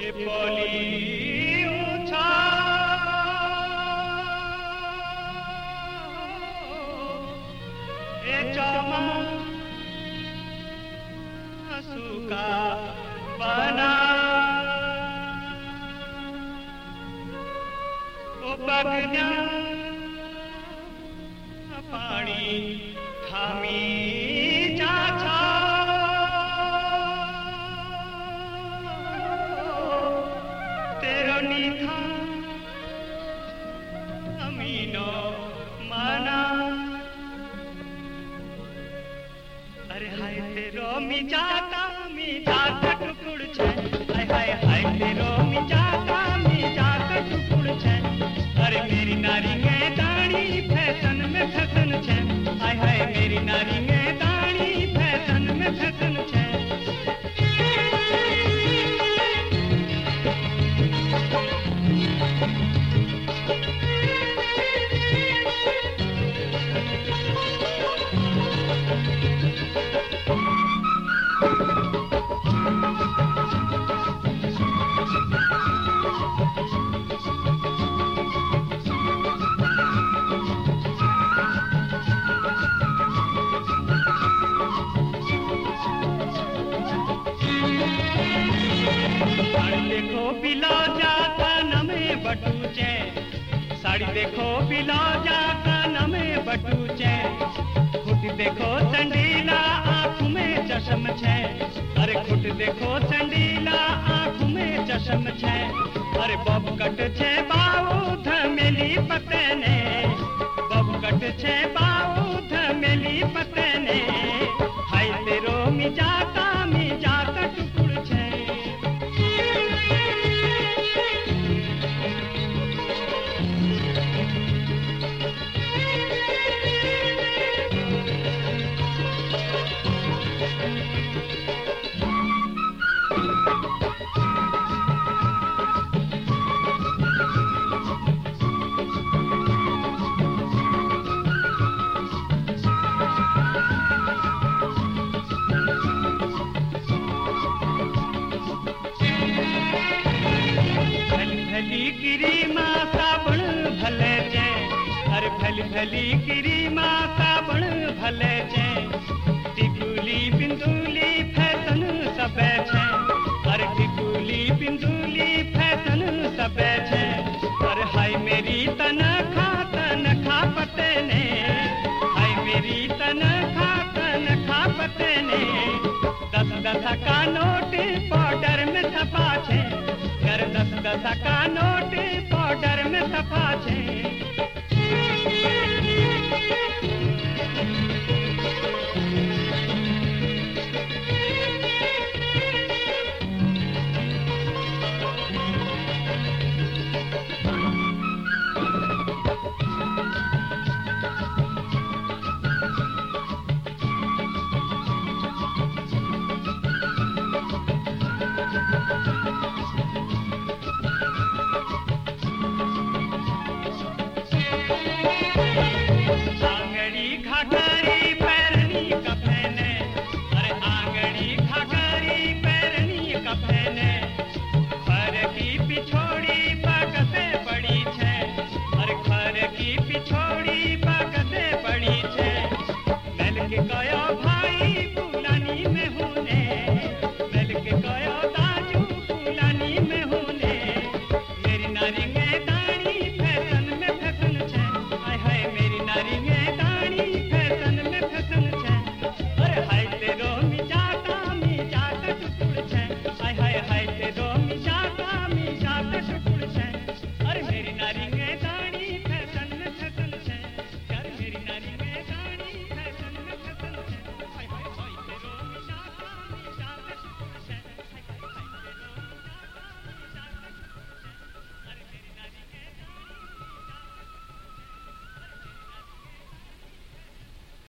पोली ऊंचा ए चौमा सुका बना ओ बगना पानी थामी चाचा तेरो नीथा अमीनो माना अरे हाय तेरो मिजाता टुकुड़ छे हाय हाय हाय तेरो मिजाता टुकुड़ छे अरे मेरी नारी में दाढ़ी फैशन में फैशन छे हाय हाय मेरी नारी में दाढ़ी फैशन में फैशन छे देखो बिला जाता नमे बटूचे साड़ी देखो बिला जाता नमे बटूचे खुट देखो चंडीला आँख में चश्म छे अरे खुट देखो चंडीला आँख में चश्म छे अरे बब कट छे बाऊ धमेली पतने बब कट छे बाऊ धमेली पतने हाय तेरो मिजाता टुकुड़ छे भली गिरी माँ साबण भले जे अरे भली गिरी माँ साबण भले जे टिकुली बिंदुली फैशन सबे छे अरे टिकुली बिंदुली फैशन सबे छे अरे हाय मेरी तनखा पते ने हाय मेरी तनखा पते ने 10 का नोट पाउडर में छपा छे 10 का नोट पाउडर में छपा छे